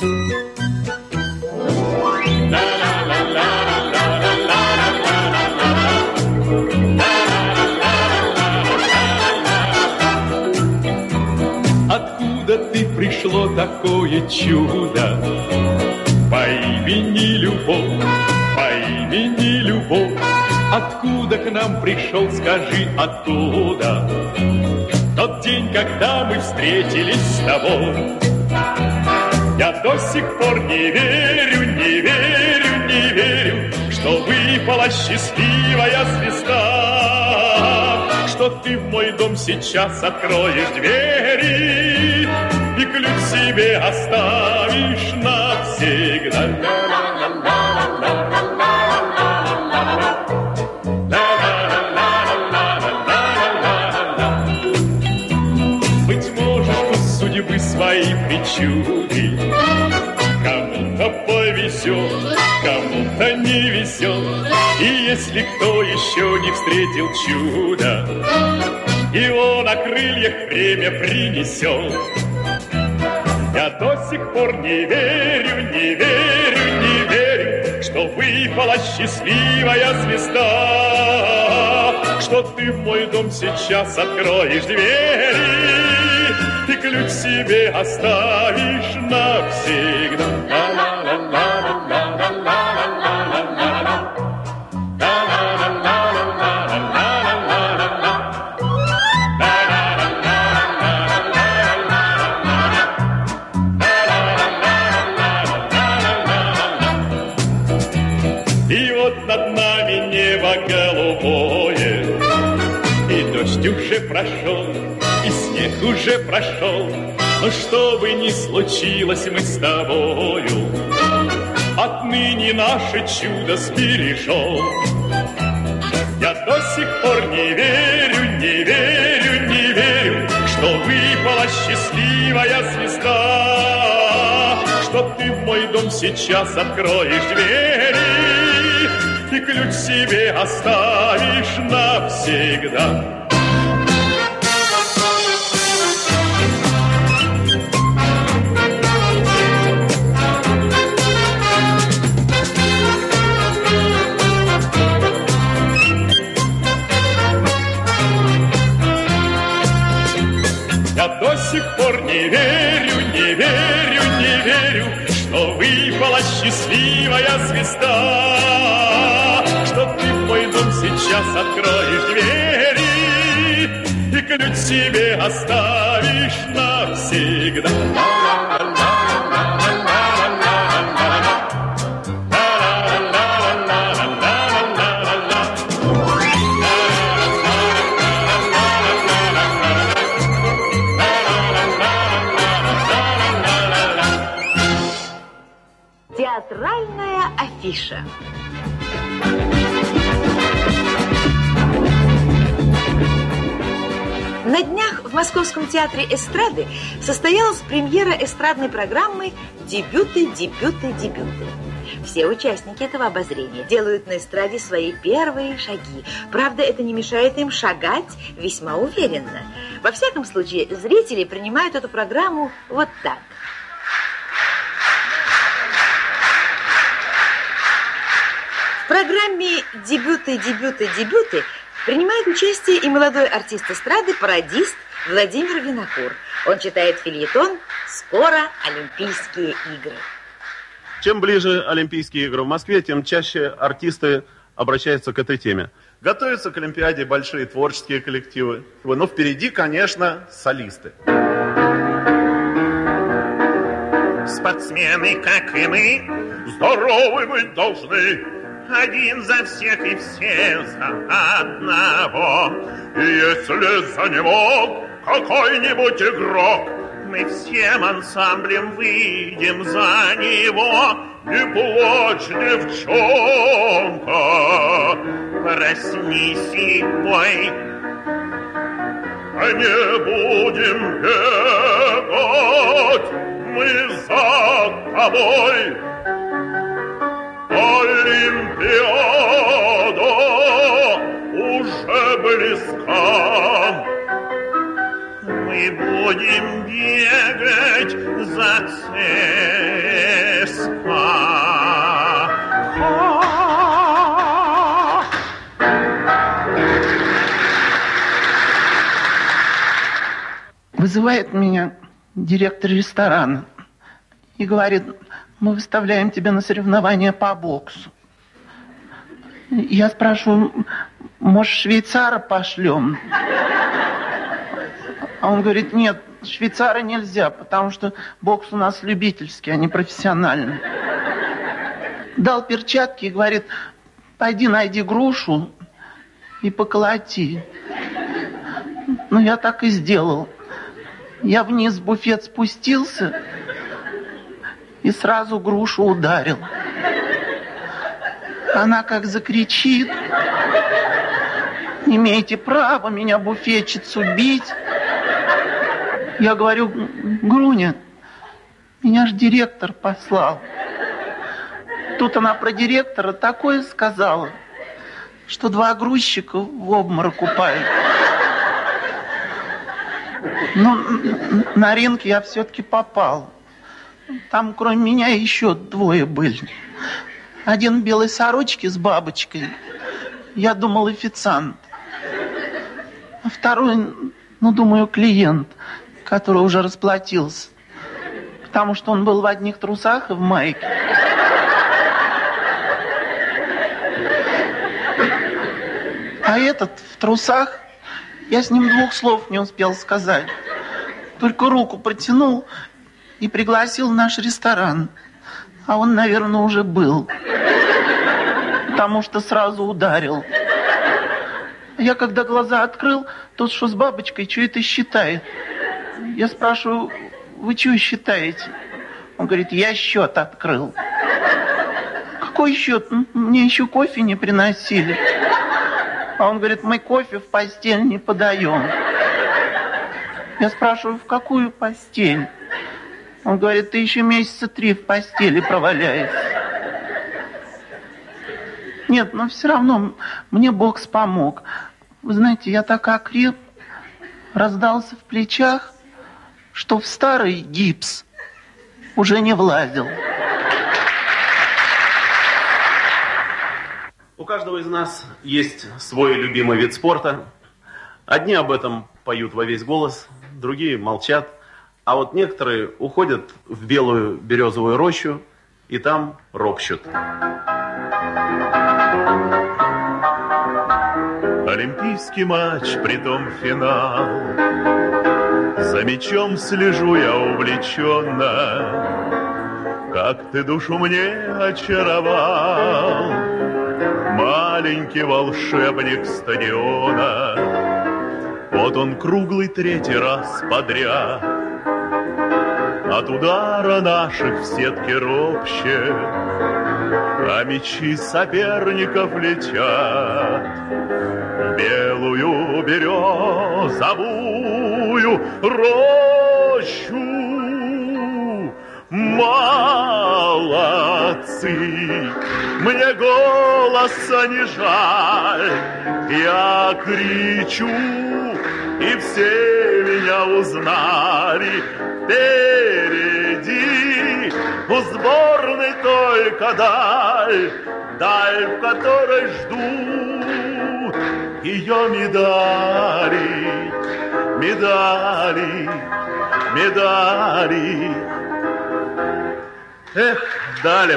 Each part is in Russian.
Откуда ты пришло такое чудо? По имени Любовь, по имени Любовь. Откуда к нам пришел, скажи, оттуда? Тот день, когда мы встретились с тобой. Я до сих пор не верю, не верю, не верю, что выпала счастливая звезда, что ты в мой дом сейчас откроешь двери и ключ себе оставишь навсегда. Быть может, у судьбы свои причуды, кому-то повезет, кому-то не везет. И если кто еще не встретил чудо, его на крыльях время принесет. Я до сих пор не верю, не верю, не верю, что выпала счастливая звезда, что ты в мой дом сейчас откроешь двери и ключ себе оставишь навсегда. И вот над нами небо голубое, и дождь уже прошел, и снег уже прошел. Но что бы ни случилось, мы с тобою отныне наше чудо сбережем. Я до сих пор не верю, не верю, не верю, что выпала счастливая звезда, что ты в мой дом сейчас откроешь двери и ключ себе оставишь навсегда. Я до сих пор не верю, не верю, не верю, что выпала счастливая звезда, что ты в мой дом сейчас откроешь двери и ключ себе оставишь навсегда. Театральная афиша. На днях в Московском театре эстрады состоялась премьера эстрадной программы «Дебюты, дебюты, дебюты». Все участники этого обозрения делают на эстраде свои первые шаги. Правда, это не мешает им шагать весьма уверенно. Во всяком случае, зрители принимают эту программу вот так. В программе «Дебюты, дебюты, дебюты» принимает участие и молодой артист эстрады, пародист Владимир Винокур. Он читает фельетон «Скоро Олимпийские игры». Чем ближе Олимпийские игры в Москве, тем чаще артисты обращаются к этой теме. Готовятся к Олимпиаде большие творческие коллективы. Но впереди, конечно, солисты. Спортсмены, как и мы, здоровы быть должны. Один за всех и все за одного. И если за него какой-нибудь игрок, мы всем ансамблем выйдем за него. Не плачь, девчонка, проснись и пой. А не будем бегать мы за тобой. Олимпиада уже близка. Мы будем бегать за вызывает меня директор ресторана и говорит: мы выставляем тебя на соревнования по боксу. Я спрашиваю: может, швейцара пошлем? А он говорит: нет, швейцара нельзя, потому что бокс у нас любительский, а не профессиональный. Дал перчатки и говорит: пойди найди грушу и поколоти. Ну, я так и сделал. Я вниз в буфет спустился и сразу грушу ударил. Она как закричит: не имеете права меня, буфетчицу, бить. Я говорю: Груня, меня ж директор послал. Тут она про директора такое сказала, что 2 грузчика в обморок упали. Но на ринг я все-таки попал. Там кроме меня еще 2 были. Один в белой сорочке с бабочкой. Я думал, официант. А второй, думаю, клиент, который уже расплатился. Потому что он был в одних трусах и в майке. А этот в трусах, я с ним 2 слов не успел сказать. Только руку протянул и пригласил в наш ресторан. А он, наверное, уже был. Потому что сразу ударил. Я когда глаза открыл, тот, что с бабочкой, что это считает? Я спрашиваю: вы что считаете? Он говорит: я счет открыл. Какой счет? Мне еще кофе не приносили. А он говорит: мы кофе в постель не подаем. Я спрашиваю: в какую постель? Он говорит: ты еще месяца 3 в постели проваляешься. Нет, но все равно мне бокс помог. Вы знаете, я так окреп, раздался в плечах, что в старый гипс уже не влазил. У каждого из нас есть свой любимый вид спорта. Одни об этом поют во весь голос, другие молчат. А вот некоторые уходят в белую березовую рощу и там ропщут. Олимпийский матч, притом финал. За мячом слежу я увлеченно. Как ты душу мне очаровал, маленький волшебник стадиона. Вот он круглый 3-й раз подряд от удара наших в сетке ропщет, а мячи соперников летят в белую березовую рощу. Молодцы, мне голоса не жаль, я кричу, и все меня узнали. Впереди у сборной только даль, даль, в которой ждут ее медали, медали, медали. Эх, далее.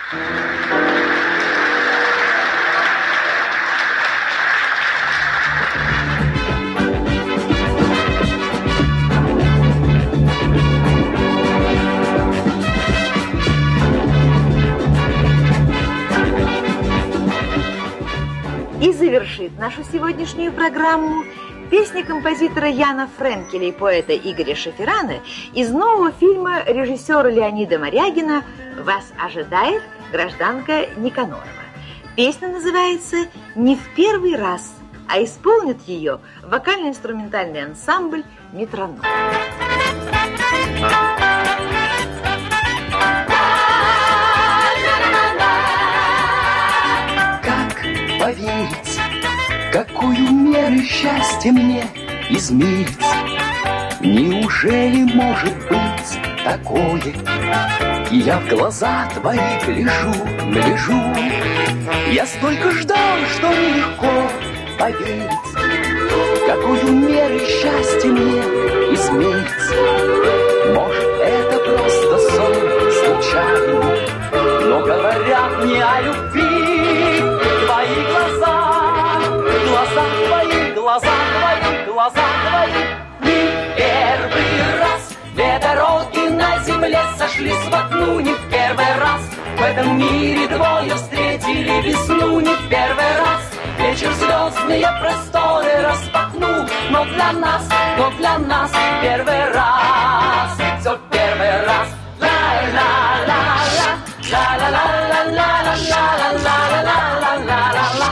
И завершит нашу сегодняшнюю программу песня композитора Яна Френкеля и поэта Игоря Шеферана из нового фильма режиссера Леонида Морягина «Вас ожидает гражданка Никанорова». Песня называется «Не в первый раз», а исполнит ее вокально-инструментальный ансамбль «Метроном». Поверить, какую меру счастья мне измерить? Неужели может быть такое? И я в глаза твои гляжу. Я столько ждал, что нелегко поверить, какую меру счастья мне измерить. смеется. Может, это просто сон случайный, но говорят мне о любви твои глаза. Глаза твои, глаза твои, глаза твои. Не первый раз две дороги на земле сошлись в одну, не в первый раз. В этом мире двое встретили весну, не в первый раз. Вечер звездные просторы распахнул, но для нас первый раз. Все в первый раз. Ла-ла-ла-ла, ла-ла-ла-ла-ла-ла-ла-ла-ла-ла-ла-ла-ла,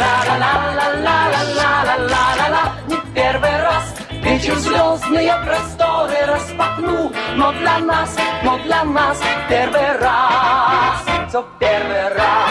ла-ла-ла-ла-ла-ла-ла-ла-ла. Не в первый раз. Вечер звездные просторы распахнул, но для нас первый раз. Все в первый раз.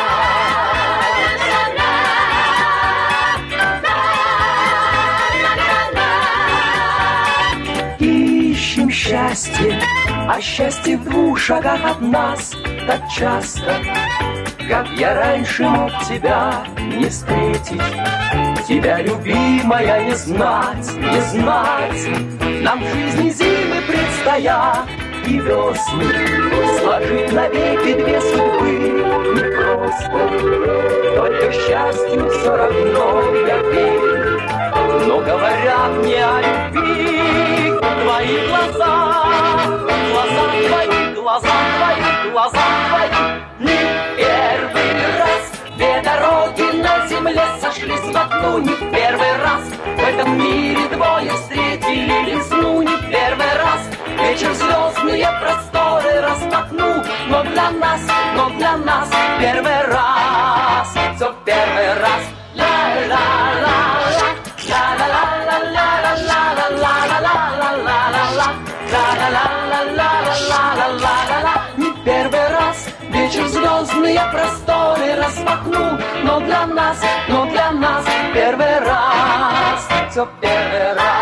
Ищем счастье, а счастье в 2 шагах от нас. Так часто, как я раньше мог тебя не встретить, тебя, любимая, не знать, не знать. Нам в жизни зимы предстоят и весны, сложить навеки 2 судьбы непросто. Только счастью все равно я верю, но говорят мне о любви твои глаза. Глаза твои, глаза твои, глаза твои. Не первый раз 2 дороги на земле сошлись в одну, не в первый раз. В этом мире двое встретили весну, не в первый раз. Вечер звездные просторы распахнул, но для нас первый раз. Все в первый раз. Ла-ла-ла-ла, ла-ла-ла-ла-ла-ла-ла-ла-ла-ла-ла-ла, ла-ла-ла-ла-ла-ла-ла-ла-ла. Не первый раз. Вечер звездные просторы распахнул, но для нас первый раз. Все в первый раз.